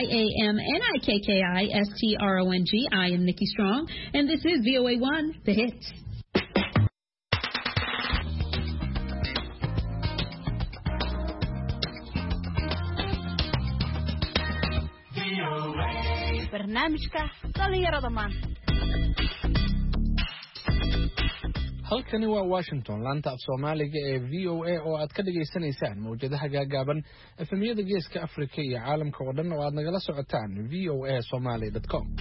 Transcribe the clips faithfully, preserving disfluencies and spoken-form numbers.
A M N I K K I S T R O N G. I am Nikki Strong, and this is V O A one, The Hits. barnaamijka dhalinyarada maanta. halkani waa Washington, laanta af Soomaaliga ee V O A oo aad ka dhageysanaysaan mawjadaha gaagaaban efemiyada geeska Afrika iyo caalamka oo dhan oo aad nagala socotaan v o a somali dot com.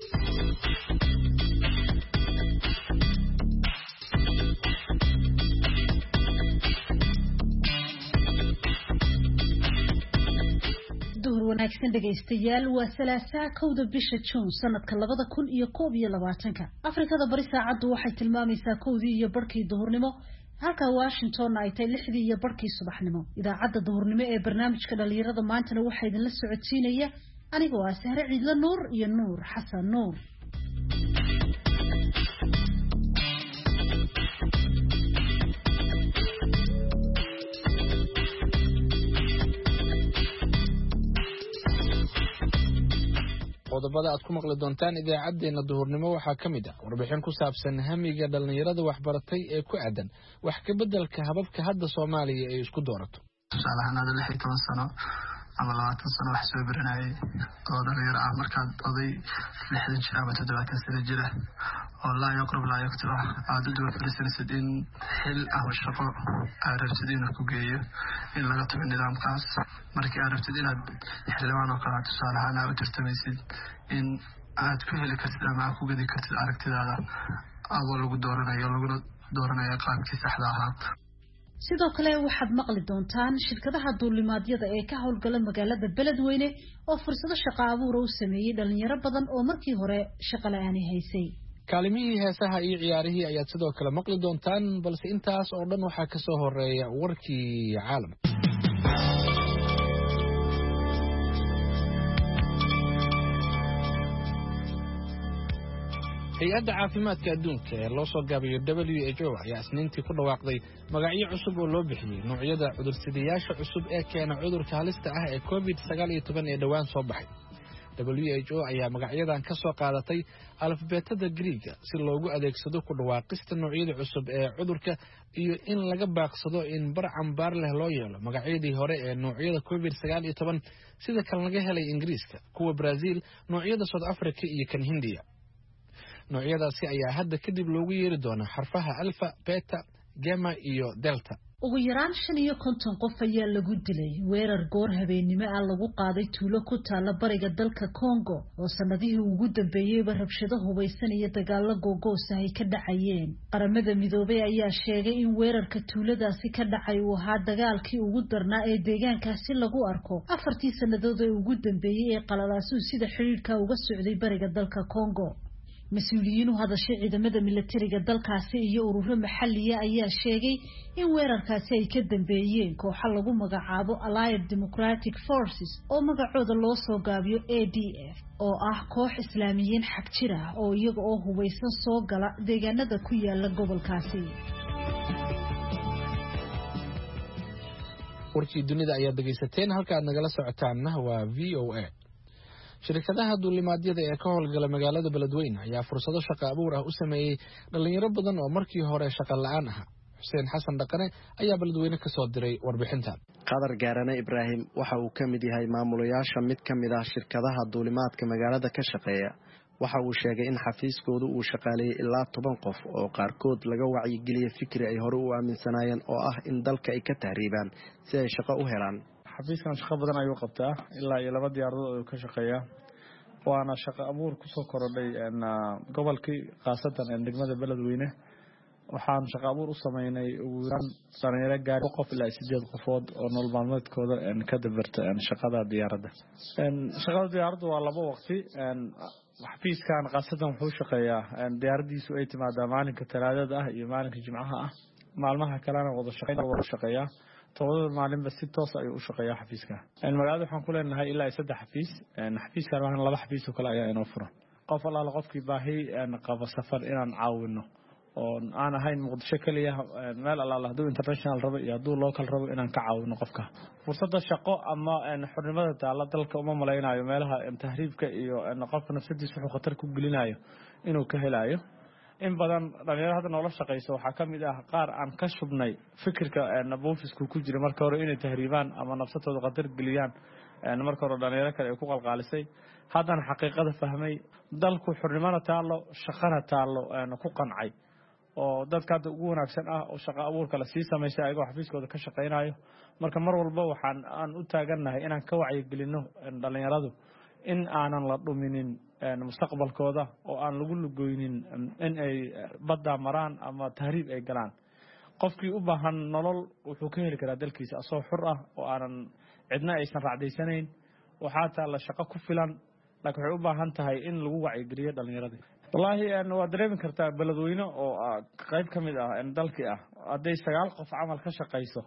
wanaagsan dhageystayaal waa salaasaa kowda bisha June sanadka labada kun iyo koob iyo labaatanka. Afrikada bari saacadu waxay tilmaamaysaa kowdii iyo barkii duhurnimo, halka Washington ay tahay lixdii iyo barkii subaxnimo. Idaacadda duhurnimo ee barnaamijka dhalinyarada maantana waxaa idin la socodsiinaya anigoo ah Sahre Ciidla Nuur iyo Nuur Xasan Nuur. qodobada aad ku maqli doontaan idaacadeena duhurnimo waxaa ka mid ah warbixin ku saabsan hamiga dhalinyarada waxbaratay ee ku aadan wax ka bedelka hababka hadda Soomaaliya ay isku doorato. tusaalahaan hada lix iyo toban sano ama labaatan sano wax soo baranayay oo dhalinyaro ah markaad oday lixdan jir ama toddobaatan sano jir ah oo la yaqrab la yaqto aad u fariisanaysid in xil ama shaqo aad rabtid inaad ku geeyo in laga tago nidaamkaas markii aad rabtid inaad xildhibaan oo kale tusaalahaan aad u tartamaysid in aad ku heli kartid ama aad ku gadi kartid aragtidaada adoo lagu dooranayo laguna dooranayo qaabkii saxda ahaa. sidoo kale waxaad maqli doontaan shirkadaha duulimaadyada ee ka howlgala magaalada Beledweyne oo fursado shaqo abuur u sameeyay dhalinyaro badan oo markii hore shaqo la'aan haysay. kaalimihii heesaha iyo ciyaarihii ayaad sidoo kale maqli doontaan, balse intaas oo dhan waxaa ka soo horeeya warkii caalamka. hay-adda caafimaadka adduunka ee loo soo gaabiyo W H O ayaa isniintii ku dhawaaqday magacyo cusub oo loo bixiyay noocyada cudursidayaasha cusub ee keena cudurka halista ah ee covid sagaal iyo toban ee dhawaan soo baxay. W H O ayaa magacyadan ka soo qaadatay alfabeetada Greek si loogu adeegsado ku dhawaaqista noocyada cusub ee cudurka iyo in laga baaqsado in bar cambaar leh loo yeelo magacyadii hore ee noocyada covid sagaal iyo toban sida kan laga helay Ingiriiska, kuwa Brazil, noocyada South Africa iyo kan Hindiya. noocyadaasi ayaa hadda kadib loogu yeeri doonaa xarfaha alfa, beta, gamma iyo delta. ugu yaraan shan iyo konton qof ayaa lagu dilay weerar goor habeenimo ah lagu qaaday tuulo ku taala bariga dalka Congo oo sanadihii ugu dambeeyayba rabshado hubeysan iyo dagaalo googoos ah ay ka dhacayeen. qaramada midoobay ayaa sheegay in weerarka tuuladaasi ka dhacay uu ahaa dagaalkii ugu darnaa ee deegaankaasi lagu arko afartii sanadood ee ugu dambeeyay ee qalalaasuhu sida xiriirka uga socday bariga dalka Congo. mas-uuliyiin u hadashay ciidamada militariga dalkaasi iyo ururo maxalliya ayaa sheegay in weerarkaasi ay ka dambeeyeen kooxo lagu magacaabo Allied Democratic Forces oo magacooda loo soo gaabiyo A D F oo ah koox islaamiyiin xag jir ah oo iyaga oo hubeysan soo gala deegaanada ku yaala gobolkaasi. warkii dunida ayaa dhageysateen, halka aad nagala socotaanna waa V O A. shirkadaha duulimaadyada ee ka howlgala magaalada Beledweyne ayaa fursado shaqo abuur ah u sameeyay dhalinyaro badan oo markii hore shaqo la'aan ah. Xuseen Xasan Dhaqane ayaa Beledweyne ka soo diray warbixintan. Qadar Gaarane Ibrahim waxa uu ka mid yahay maamulayaasha mid ka mid ah shirkadaha duulimaadka magaalada ka shaqeeya. waxa uu sheegay in xafiiskoodu uu shaqaaleeyay ilaa toban qof oo qaarkood laga wacyigeliyay fikri ay hore u aaminsanaayeen oo ah in dalka ay ka tahriibaan si ay shaqo u helaan. xafiiskan shaqo badan ayuu qabtaa ilaa iyo laba diyaaradood oo ka shaqeeya waana shaqo abuur ku soo korodhay in gobolkii qaasatan degmada Beledweyne waxaan shaqo abuur u sameynay ugu yaraan dhalinyaro gaar qof ilaa sideed qofood oo nolol maalmeedkooda ka dabarta shaqada diyaaradda. shaqada diyaaradda waa laba waqti xafiiskan qaasatan wuxuu shaqeeyaa diyaaradiisu ay timaadaa maalinka Talaadada ah iyo maalinka Jimcaha ah, maalmaha kalena wada shaqeeyaa todoba maalinba si toos ah ayuu u shaqeeyaa xafiiska. magaalada waxaan ku leenahay ilaa saddex xafiis. xafiiskan waxaan laba xafiis oo kale ayaa inoo furan. qof allaala qofkii baahi qaba safar inaan caawino oo aan ahayn muqdisho kaliya meel allaah haduu international rabo iyo haduu local rabo inaan ka caawino qofka fursada shaqo ama xornimada taala dalka uma malaynayo meelaha tahriibka iyo qofka nafsadiisa wuxuu khatar ku gelinayo inuu ka helayo in badan dhalinyarada hadda nolol shaqeyso waxa kamid ah qaar aan ka shubnay fikirka naboofisku ku jira marka hore inay tahriibaan ama nafsadooda qadar geliyaan marka hore dhalinyaro kale ay ku qalqaalisay haddana xaqiiqada fahmay dalku xornimada taalo shaqana taalo ku qancay oo dadka hadda ugu wanaagsan ah oo shaqo abuur kale sii sameysay ayagoo xafiiskooda ka shaqeynayo marka mar walba waxaan aan u taaganahay inaan ka wacyi gelino dhalinyaradu in aanan la dhuminin mustaqbalkooda oo aan lagu lugoynin in ay badda maraan ama tahriib ay galaan qofkii u baahan nolol wuxuu ka heli karaa dalkiisa asoo xur ah oo aanan cidna aysan raacdaysanayn waxaa taa la shaqo ku filan laakiin waxay u baahan tahay in lagu wacyi geliyo dhalinyarada wallahi aan waa dareemi kartaa beledweyne oo qayb ka mid ah dalkii ah haday sagaal qof camal ka shaqeyso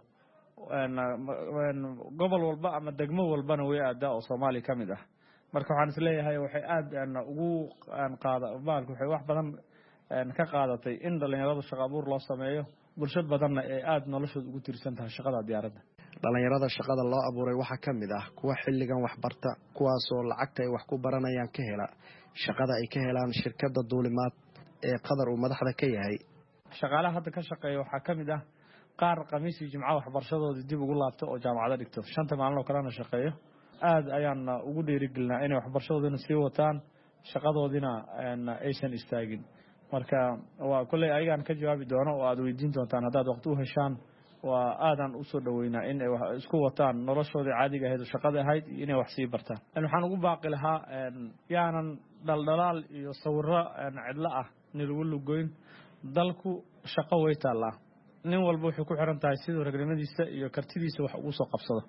gobol walba ama degmo walbana way aadaa oo Soomaali ka mid ah marka waxaan isleeyahay waxay aad ugu qaada baalku waxay wax badan ka qaadatay in dhalinyarada shaqo abuur loo sameeyo bulshada badanna ay aad noloshooda ugu tirsan tahay shaqada diyaaradda dhalinyarada shaqada loo abuuray waxa kamid ah kuwa xilligan wax barta kuwaas oo lacagta ay wax ku baranayaan ka hela shaqada ay ka helaan shirkadda duulimaad ee qadar uu madaxda ka yahay shaqaalaha hadda ka shaqeeya waxa kamid ah qaar qamiisi jimcaha waxbarashadooda dib ugu laabto oo jaamacada dhigto shanta maalin oo kalena shaqeeyo aad ayaan ugu dhiirigelinaa inay waxbarashadoodina sii wataan shaqadoodina aysan istaagin marka waa kulay ayagan ka jawaabi doono oo aad weydiin doontaan hadaad waqti u heshaan waa aadan u soo dhaweynaa in ay isku wataan noloshooda caadiga ahayd shaqada ahayd inay wax sii bartaan waxaan ugu baaqi lahaa yaanan daldalaal iyo sawirro cidla ah nilagu lugoyn dalku shaqo way taala nin walba wuxuu ku xiran tahay sidoo ragnimadiisa iyo kartidiisa wax ugu soo qabsado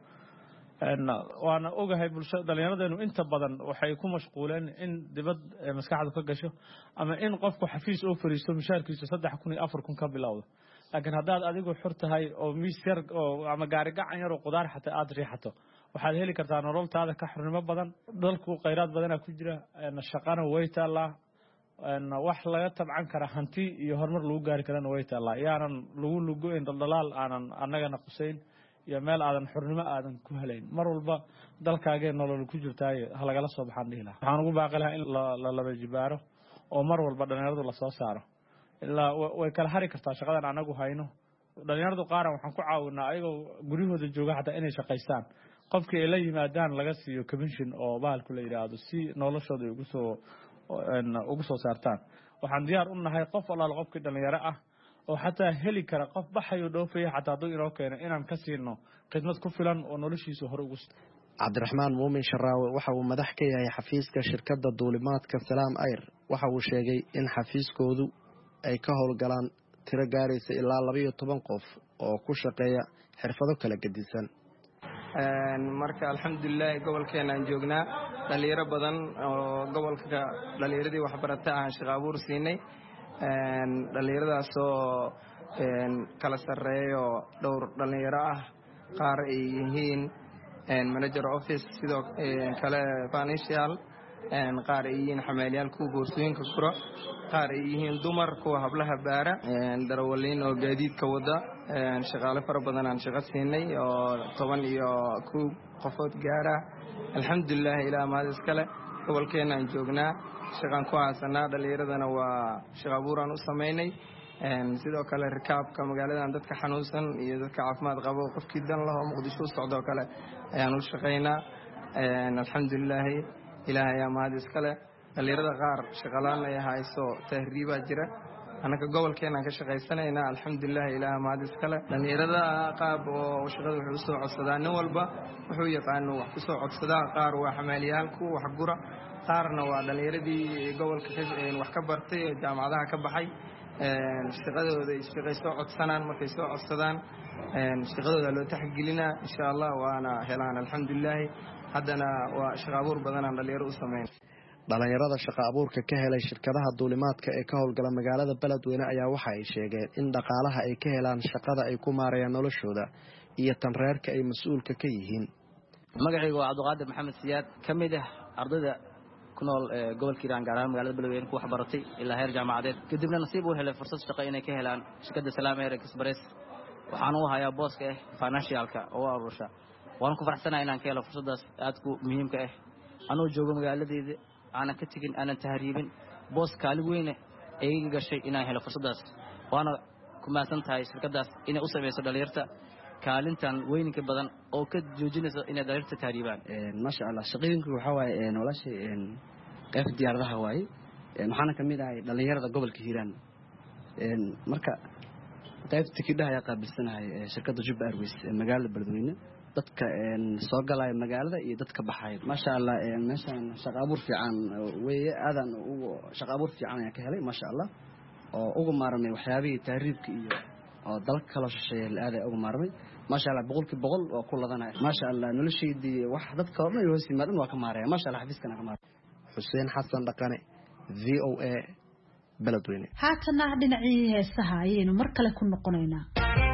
waana ogahay bulshada dhalinyaradeenu inta badan waxay ku mashquuleen in dibad maskaxdu ka gasho ama in qofku xafiis oo fariisto mushaarkiisu saddex kun iyo afar kun ka bilowdo laakiin haddaad adigu xur tahay oo miis yar oo ama gaari gacan yar oo qudaar xataa aad riixato waxaad heli kartaa nololtaada ka xornimo badan dalku kheyraad badana ku jira shaqana way taalaa wax laga tabcan kara hanti iyo horumar lagu gaari karana way taalaa yaanan lagu lugoyn daldalaal aanan annagana qusayn iyo meel aadan xornimo aadan ku helayn mar walba dalkaagee nolol ku jirtaay halagala soo baxaan dhihi lahaa waxaan ugu baaqi lahaa in la laba jibaaro oo mar walba dhalinyaradu la soo saaro ilaa way kala hari kartaa shaqadan anagu hayno dhalinyaradu qaaran waxaan ku caawinaa ayagoo guryahooda jooga xataa inay shaqaystaan qofkii ay la yimaadaan laga siiyo commission oo baalku la yiraahdo si noloshooda ugu soo ugu soo saartaan waxaan diyaar u nahay qof walaal qofkii dhalinyaro ah oo xataa heli kara qof baxayo dhoofaya xataa dad inoo keeno inaan ka siino khidmad ku filan oo noloshiisa hor ugu cabdiraxmaan muumin sharaawe waxa uu madax ka yahay xafiiska shirkadda duulimaadka Salaam Air waxa uu sheegay in xafiiskoodu ay ka howlgalaan tiro gaaraysa ilaa laba iyo toban qof oo ku shaqeeya xirfado kala gedisan marka alxamdulillaah gobolkeena aan joognaa dhalinyaro badan oo gobolka dhalinyaradii waxbarata aan shaqo abuur siinay dhalinyaradaasoo kala sarreeyo dhowr dhalinyaro ah qaar ay yihiin manager office sidoo kale financial qaar ay yihiin xamaaliyaal kuwa boorsooyinka kura qaar ay yihiin dumar kuwa hablaha baara darawaliin oo gaadiidka wada shaqaale fara badan aan shaqo siinay oo toban iyo kow qofood gaara alxamdulillaah ilaa mahad iskale gobolkeena aan joognaa shaqaan ku haasanaa dhalinyaradana waa shaqo abuuraan u samaynay sidoo kale rikaabka magaaladan dadka xanuunsan iyo dadka caafimaad qabo qofkii dan laho muqdisho socdoo kale ayaan u shaqaynaa alxamdulilaahi ilaahay ayaa mahad iskale dhalinyarada qaar shaqalaan ay hayso tahriibaa jira annaka gobolkeenaan ka shaqaysanaynaa alxamdulilaahi ilaaha mahad iskale dhalinyarada qaab oo shaqada wuxuu usoo codsadaa nin walba wuxuu yaqaano wax kusoo codsadaa qaar waa xamaaliyaalku wax gura qaarna waa dhalinyaradii gobolka wax ka bartay oo jaamacadaha ka baxay shaqadooda shaqay soo codsanaan markay soo codsadaan shaqadooda loo taxgelinaa insha allah waana helaan alxamdulilaahi haddana waa shaqo abuur badanaan dhalinyaro u samayn dhalinyarada shaqo abuurka ka helay shirkadaha duulimaadka ee ka howlgala magaalada beledweyne ayaa waxa ay sheegeen in dhaqaalaha ay ka helaan shaqada ay ku maarayaan noloshooda iyo tan reerka ay mas-uulka ka yihiin magacaygu waa cabdiqaadir maxamed siyaad ka mid ah ardayda ku nool gobolka Hiiraan gaar ahaan magaalada Beledweyne ku wax baratay ilaa heer jaamacadeed kadibna nasiib u helay fursad shaqo inay ka helaan shirkadda Salaam Air Express waxaan u hayaa booska ah financialka oo aruusha waan ku faraxsanahay inaan ka helo fursadaas aad ku muhiimka ah anoo joogo magaaladeeda aanan ka tagin aanan tahriibin boos kaalin weyn ay iga gashay inaan helo fursadaas waana ku maasan tahay shirkadaas inay u sameeyso dhalinyarta kaalintan weynka badan oo ka joojinaysa inay dhalinyarta tahriibaan masha Allah shaqooyinku waxa waaye nolosha qayb diyaaradaha waaye waxaana kamid ahay dhalinyarada gobolka Hiiraan marka qayb tikidhaha ayaa qaabilsanahay shirkadda Jubba Airways ee magaalada Beledweyne dadka soo galay magaalada iyo dadka baxay masha Allah meeshan shaqo abuur fiican weeye aadan ugu shaqo abuur fiican ayaa ka helay masha Allah oo ugu maarmay waxyaabihii tahriibka iyo oo dalka kala shisheeyay aaday ugu maarmay masha Allah boqolkiiba boqol oo ku ladanay masha Allah nolosheedii wax dadka oo dhan hoos yimaadeen waa ka maareeyay masha Allah xafiiskana ka maareeyay Xuseen Xasan Dhaqane V O A Beledweyne haatana dhinacii heesaha ayaynu mar kale ku noqonaynaa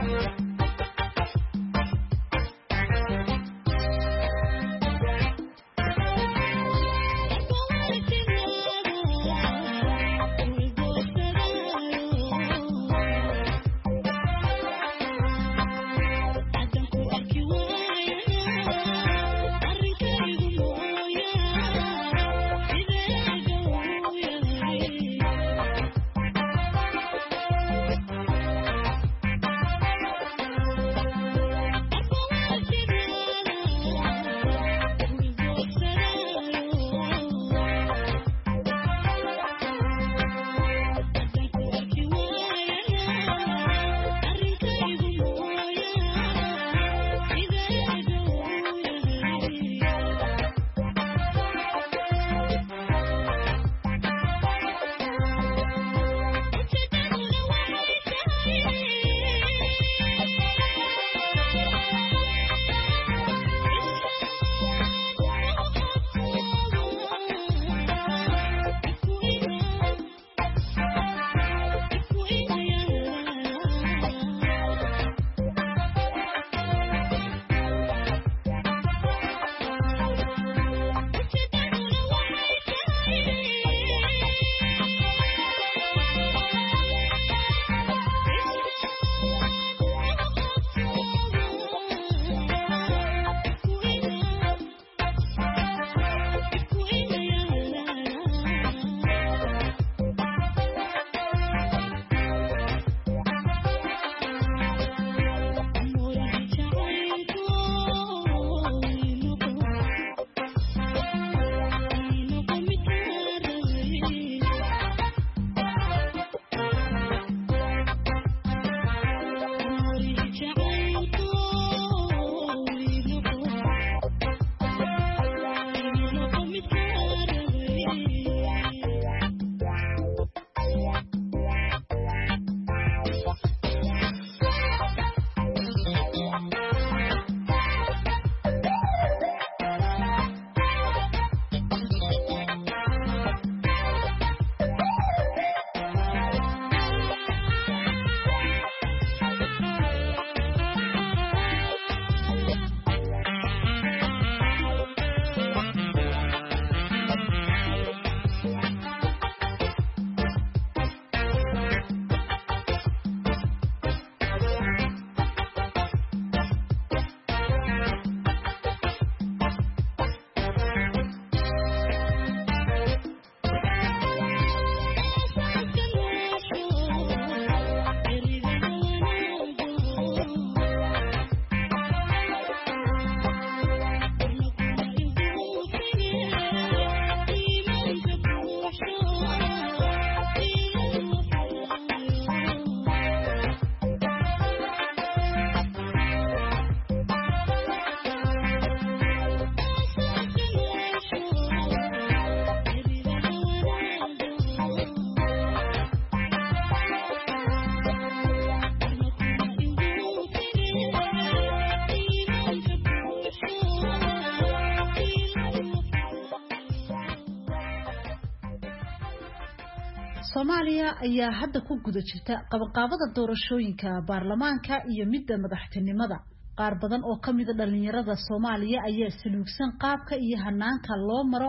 Soomaaliya ayaa hadda ku guda jirta qabanqaabada doorashooyinka baarlamaanka iyo midda madaxtinimada qaar badan oo kamid ah dhalinyarada Soomaaliya ayaa saluugsan qaabka iyo hanaanka loo maro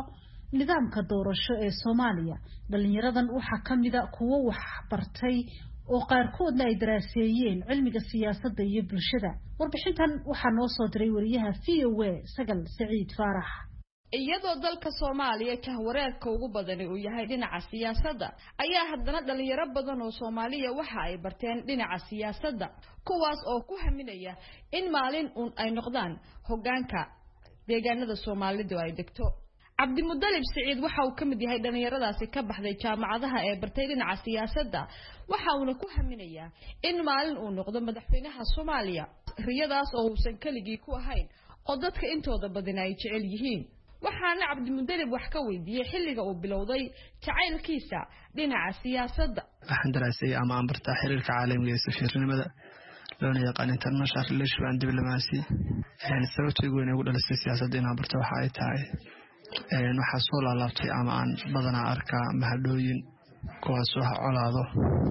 nidaamka doorasho ee Soomaaliya dhalinyaradan waxa kamida kuwa wax bartay oo qaarkoodna ay daraaseeyeen cilmiga siyaasadda iyo bulshada warbixintan waxa noo soo diray wariyaha V O A Sagal Saciid Faarax iyadoo dalka Soomaaliya ka wareerka ugu badan uu yahay dhinaca siyaasadda ayaa haddana dhalinyaro badan oo Soomaaliya waxa ay barteen dhinaca siyaasadda kuwaas oo ku haminaya in maalin uun ay noqdaan hoggaanka deegaanada Soomaalidu ay degto Cabdimudalib Saciid waxa uu kamid yahay dhalinyaradaasi ka baxday jaamacadaha ee bartay dhinaca siyaasadda waxa uu ku haminayaa in maalin uu noqdo madaxweynaha Soomaaliya riyadaas oo uusan kaligii ku ahayn oo dadka intooda badan ay jecel yihiin waxaana Cabdimudalib wax ka weydiiyay xilliga uu bilowday jacaylkiisa dhinaca siyaasadda waxaan daraasay ama aan bartaa xiriirka caalamiga ee safiirnimada loona yaqaan international relations and diplomacy ee sababta ugu weyn ee ugu dhalisay siyaasadda inaan barto waxa ay tahay ee waxa soo laabtay ama aan badanaa arkaa mahadooyin kuwaas oo colaado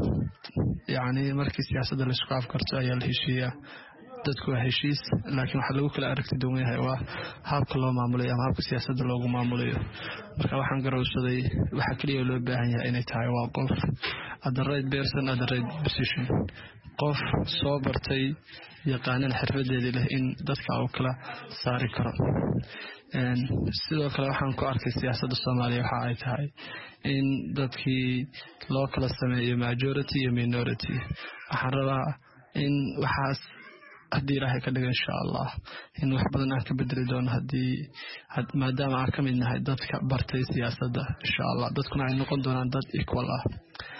yaani markii siyaasadda la isku afkarto ayaa la heshiiyaa dadku waa heshiis laakiin waxa lagu kala aragti duwan yahay waa habka loo maamulayo ama habka siyaasadda loogu maamulayo marka waxaan garowsaday waxa kaliya loo baahan yahay inay tahay waa qof at the right person at the right position qof soo bartay yaqaanan xirfadeedii leh in dadka uu kala saari karo een sidoo kale waxaan ku arkay siyaasadda Soomaaliya waxa ay tahay in dadkii loo kala sameeyo majority iyo minority waxaan rabaa in waxaas haddii Ilaahay ka dhigo insha Allah in wax badan aan ka bedeli doono haddii maadaama aan ka mid nahay dadka bartay siyaasadda insha Allah dadkuna ay noqon doonaan dad equal ah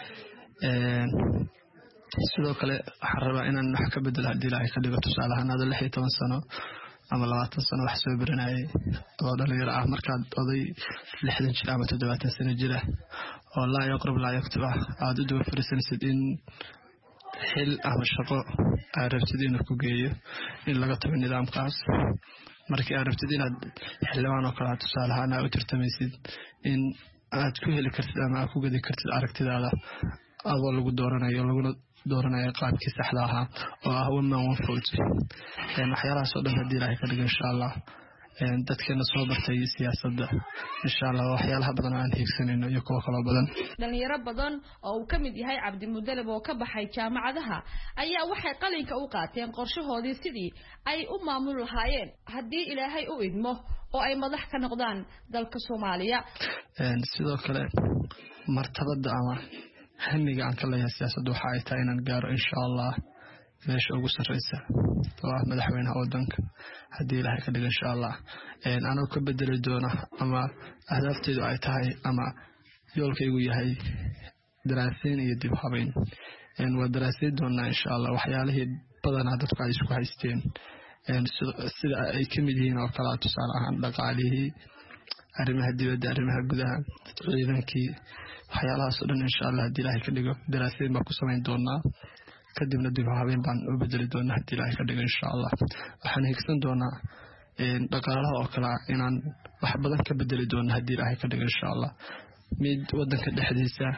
een sidoo kale waxaan rabaa inaan wax ka bedelo haddii Ilaahay ka dhigo tusaale ahaan hada lix iyo toban sano ama labaatan sano wax soo baranayay oo dhalinyaro ah markaad oday lixdan jir ama toddobaatan sano jira oo la yaqrab la yaqtaba aad u dhow fariisanaysid in xil ama shaqo aad rabtid inaad ku geeyo in laga tago nidaamkaas markii aad rabtid inaad xildhibaan oo kale tusaale ahaan aad u tartamaysid in aad ku heli kartid ama aad ku gadi kartid aragtidaada adoo lagu dooranayo laguna dooranayo qaabkii saxda ahaa oo ah one man one vote een waxyaalahaas oo dhan haddii Ilaahay ka dhigo insha Allah een dadkeena soo bartay siyaasadda insha Allah waxyaalaha badan aan hiigsanayno iyo kuwa kale badan dhalinyaro badan oo uu kamid yahay Cabdimudalib oo ka baxay jaamacadaha ayaa waxay qalinka u qaateen qorshahoodii sidii ay u maamul lahaayeen haddii Ilaahay u idmo oo ay madax ka noqdaan dalka Soomaaliya een sidoo kale martabada ama hamiga aan ka leeyahay siyaasadda waxa ay tahay inaan gaaro insha Allah meesha ugu sarreysa waa madaxweynaha waddanka haddii Ilaahay ka dhigo insha Allah een anoo ka bedeli doona ama ahdaafteedu ay tahay ama yoolkaygu yahay daraasayn iyo dib habeyn een waa daraasayn doona insha Allah waxyaalihii badanaa dadku ay isku haysteen een sida ay ka mid yihiin oo kala tusaale ahaan dhaqaalihii arrimaha dibadda arrimaha gudaha ciidankii waxyaalahaas oo dhan insha Allah haddii Ilaahay ka dhigo daraasayn baan ku samayn doonaa kadibna dib habeen baan u bedeli doonaa haddii Ilaahay ka dhigo insha Allah waxaan higsan doonaa een dhaqaalaha oo kala inaan wax badan ka bedeli doono haddii Ilaahay ka dhigo insha Allah mid wadanka dhexdiisa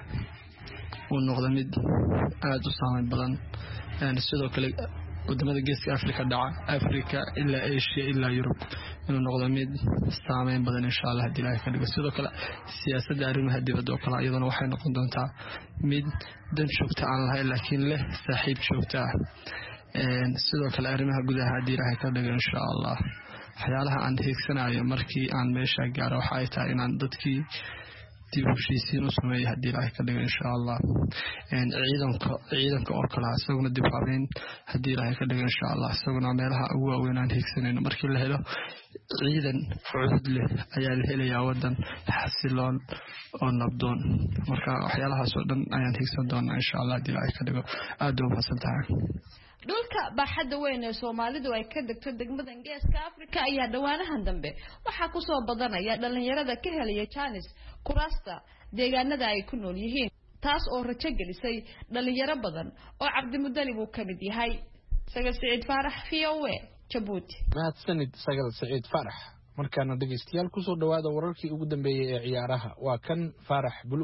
uu noqdo mid aad u saameyn badan een sidoo kale wadamada geeska Afrika dhaca Afrika ilaa Asia ilaa Yurub inuu noqdo mid saameyn badan insha Allah haddii Ilaahay ka dhigo sidoo kale siyaasadda arrimaha dibadda oo kale iyadana waxay noqon doontaa mid dan joogta aan lahayn laakiin leh saaxiib joogta ah een sidoo kale arrimaha gudaha haddii Ilaahay ka dhigo insha Allah waxyaalaha aan hiigsanayo markii aan meesha gaaro waxa ay tahay inaan dadkii dib u heshiisiin u sameeyo haddii Ilaahay ka dhigo insha Allah een ciidanka ciidanka oo kale asaguna dib habeyn haddii Ilaahay ka dhigo insha Allah asaguna meelaha ugu waaweyn aan hiigsanayno markii la helo ciidan cudud leh ayaa la helayaa wadan xasiloon oo nabdoon marka waxyaalahaas oo dhan ayaan hiigsan doonaa insha Allah haddii Ilaahay ka dhigo aad u mahadsantahay dhulka baaxadda weyn ee Soomaalidu ay ka degto degmada Geeska Afrika ayaa dhawaanahan dambe waxa ku soo badanaya dhalinyarada ka helaya Jaanis kuraasta deegaanada ay ku nool yihiin taas oo rajo gelisay dhalinyaro badan oo Cabdimudalib uu ka mid yahay Sagal Saciid Faarax V O A Djibouti mahadsanid Sagal Saciid Faarax markaana dhageystayaal ku soo dhawaada wararkii ugu dambeeyay ee ciyaaraha waa kan Faarax Bulu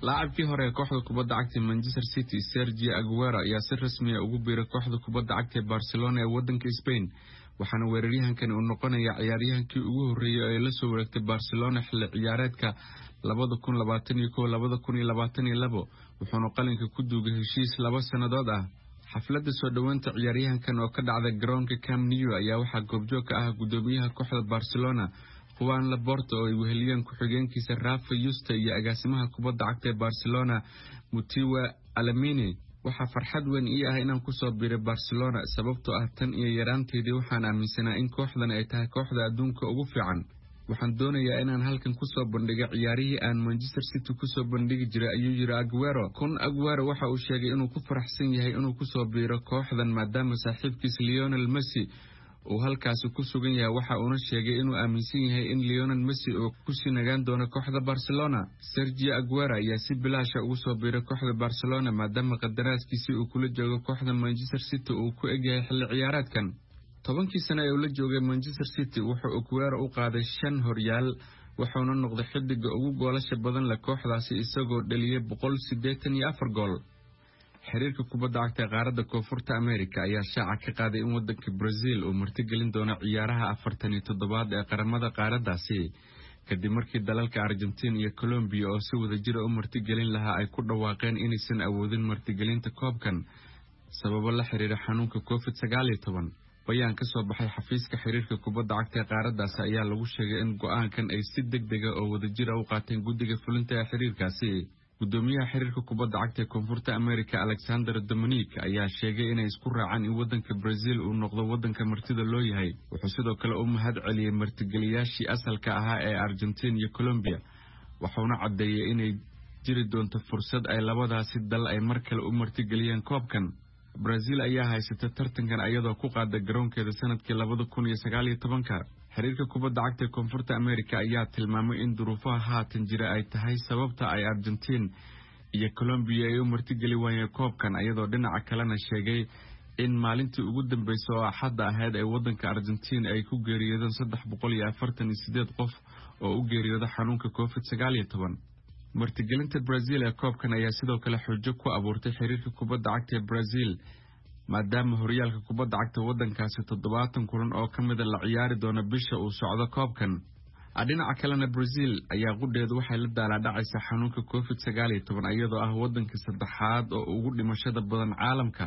laacibkii hore ee kooxda kubadda cagta Manchester City Sergio Aguero ayaa si rasmi ah ugu biiray kooxda kubadda cagta Barcelona ee waddanka Spain waxaana weeraryahankan uu noqonayaa ciyaaryahankii ugu horeeyay ee la soo wareegtay Barcelona xilli ciyaareedka laba kun labaatan iyo kow laba kun labaatan iyo laba wuxuuna qalinka ku duugay heshiis laba sanadood ah xafladda soo dhawaanta ciyaaryahankan oo ka dhacday garoonka Camp Nou ayaa waxaa goobjoog ka ah gudoomiyaha kooxda Barcelona Juan Laporta oo ay weheliyeen ku-xigeenkiisa Rafa Yusta iyo agaasimaha kubadda cagta Barcelona Mutiwa Alamini waxa farxad weyn ii ah inaan ku soo biiray Barcelona sababtoo ah tan iyo yaraanteedii waxaan aaminsanaa in kooxdan ay tahay kooxda adduunka ugu fiican waxaan doonayaa inaan halkan ku soo bandhigo ciyaarihii aan Manchester City ku soo bandhigi jiray ayuu yiri Aguero kun Aguero waxa uu sheegay inuu ku faraxsan yahay inuu ku soo biiro kooxdan maadaama saaxiibkiisa Lionel Messi uu halkaas ku sugan yahay waxa uu sheegay inuu aaminsan yahay in Lionel Messi uu ku sii nagaan doono kooxda Barcelona Sergio Aguero ayaa si bilaash ah ugu soo biiray kooxda Barcelona maadaama qadaraaskiisa uu kula joogo kooxda Manchester City uu ku egyahay xilli ciyaareedkan tobankii sano ee uu la joogay Manchester City wuxuu Aguero u qaaday shan horyaal wuxuuna noqday xiddiga ugu goolasha badan la kooxdaasi isagoo dhaliyay boqol siddeetan iyo afar gool xiriirka kubadda cagta qaaradda Koonfurta Amerika ayaa shaaca ka qaaday in waddanka Brazil uu martigelin doono ciyaaraha afartan iyo toddobaad ee qaramada qaaraddaasi kadib markii dalalka Argentina iyo Colombia oo si wada jir ah u martigelin lahaa ay ku dhawaaqeen inaysan awoodin martigelinta koobkan sababo la xiriira xanuunka COVID sagaal iyo toban bayaan ka soo baxay xafiiska xiriirka kubadda cagta qaaraddaasi ayaa lagu sheegay in go'aankan ay si degdeg ah oo wada jir ah u qaateen guddiga fulinta ee xiriirkaasi gudoomiyaha xiriirka kubadda cagta Koonfurta Amerika Alexander Dominic ayaa sheegay inay isku raacaan in waddanka Brazil uu noqdo waddanka martida loo yahay wuxuu sidoo kale u mahad celiyay martigeliyaashii asalka ahaa ee Argentina iyo Colombia wuxuuna cadeeyay inay jiri doonto fursad ay labadaasi dal ay mar kale u martigeliyaan koobkan Brazil ayaa haysata tartankan iyadoo ku qaaday garoonkeeda sanadkii laba kun iyo sagaal iyo toban xiriirka kubadda cagta Koonfurta Amerika ayaa tilmaamay in duruufaha haatan jira ay tahay sababta ay Argentina iyo Colombia ay u martigeli waayeen koobkan iyadoo dhinaca kalena sheegay in maalintii ugu dambeysay oo axad ahayd ay waddanka Argentina ay ku geeriyoodeen saddex boqol iyo afartan iyo siddeed qof oo u geeriyooday xanuunka COVID sagaal iyo toban martigelinta Brazil ee koobkan ayaa sidoo kale xujo ku abuurtay xiriirka kubadda cagta ee Brazil maadaama horyaalka kubadda cagta waddankaasi toddobaatan kulan oo ka mid ah la ciyaari doona bisha uu socdo koobkan dhinaca kalena Brazil ayaa qudheedu waxay la daaladhacaysaa xanuunka COVID sagaal iyo toban iyadoo ah waddanka saddexaad oo ugu dhimashada badan caalamka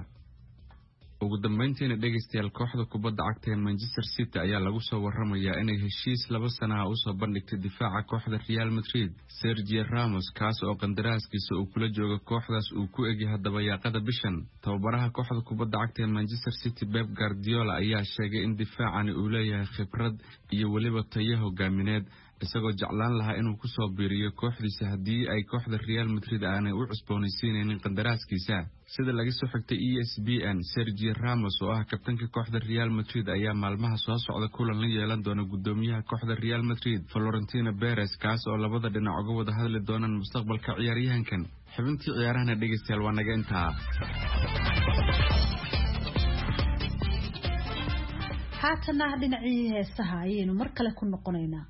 ugu dambeyntiina dhageystayaal kooxda kubadda cagta ee Manchester City ayaa lagu soo waramayaa inay heshiis laba sano ah u soo bandhigtay difaaca kooxda Real Madrid Sergio Ramos kaas oo qandaraaskiisa uu kula joogo kooxdaas uu ku egyahay dabayaaqada bishan tababaraha kooxda kubadda cagta ee Manchester City Pep Guardiola ayaa sheegay in difaacani uu leeyahay khibrad iyo waliba tayo hogaamineed isagoo jeclaan lahaa inuu ku soo biiriyo kooxdiisa haddii ay kooxda Real Madrid aanay u cusboonaysiinaynin qandaraaskiisa sida laga soo xigtay E S P N Sergio Ramos oo ah kabtanka kooxda Real Madrid ayaa maalmaha soo socda kulan la yeelan doona gudoomiyaha kooxda Real Madrid Florentino Perez kaas oo labada dhinac uga wada hadli doonaan mustaqbalka ciyaaryahankan xubintii ciyaarahana dhageystayaal waa naga intaa haatana dhinacii heesaha ayaynu mar kale ku noqonaynaa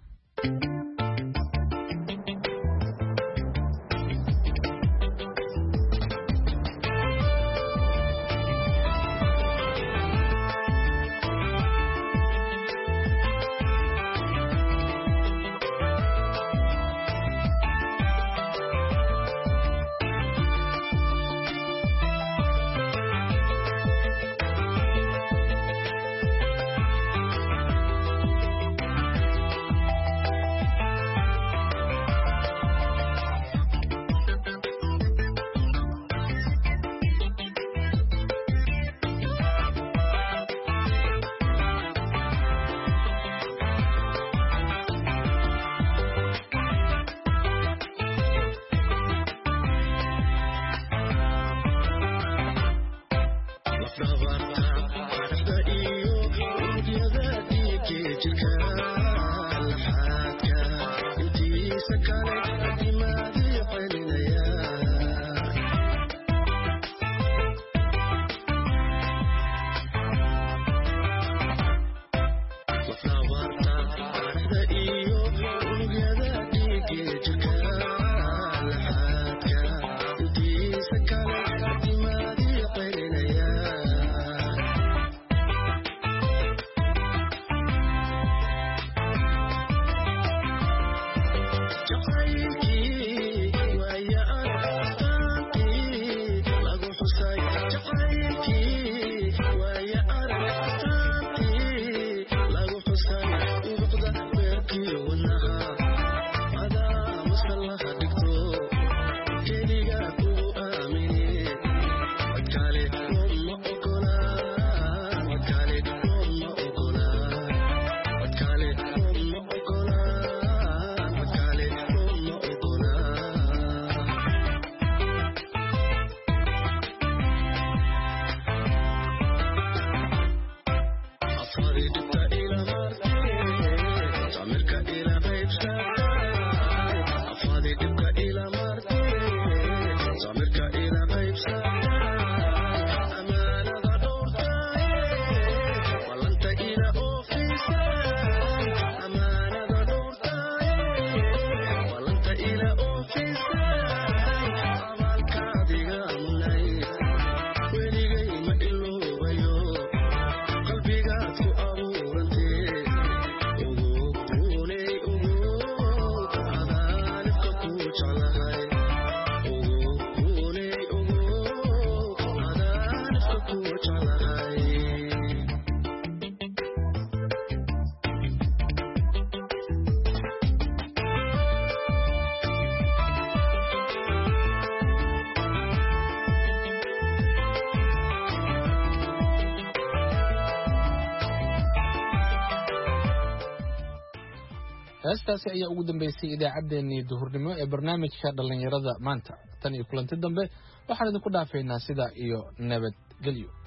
heestaasi ayaa ugu dambeysay idaacaddeenii duhurnimo ee barnaamijka dhallinyarada maanta tan iyo kulanti dambe waxaan idinku dhaafaynaa sida iyo nabadgelyo